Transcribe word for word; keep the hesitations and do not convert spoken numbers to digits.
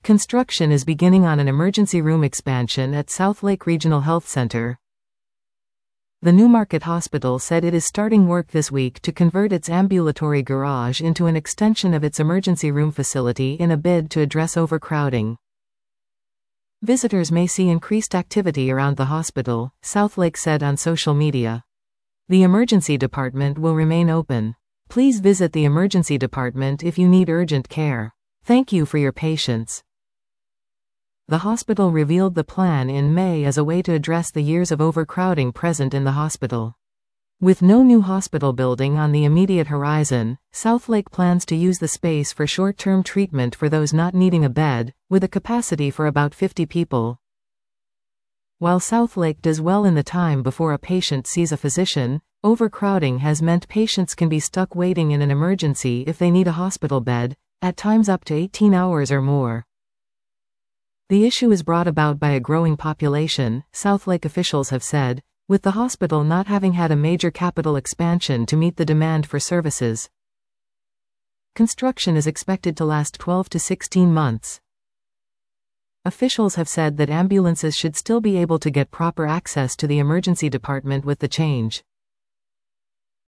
Construction is beginning on an emergency room expansion at Southlake Regional Health Center. The Newmarket Hospital said it is starting work this week to convert its ambulatory garage into an extension of its emergency room facility in a bid to address overcrowding. Visitors may see increased activity around the hospital, Southlake said on social media. The emergency department will remain open. Please visit the emergency department if you need urgent care. Thank you for your patience. The hospital revealed the plan in May as a way to address the years of overcrowding present in the hospital. With no new hospital building on the immediate horizon, Southlake plans to use the space for short-term treatment for those not needing a bed, with a capacity for about fifty people. While Southlake does well in the time before a patient sees a physician, overcrowding has meant patients can be stuck waiting in an emergency if they need a hospital bed, at times up to eighteen hours or more. The issue is brought about by a growing population, Southlake officials have said, with the hospital not having had a major capital expansion to meet the demand for services. Construction is expected to last twelve to sixteen months. Officials have said that ambulances should still be able to get proper access to the emergency department with the change.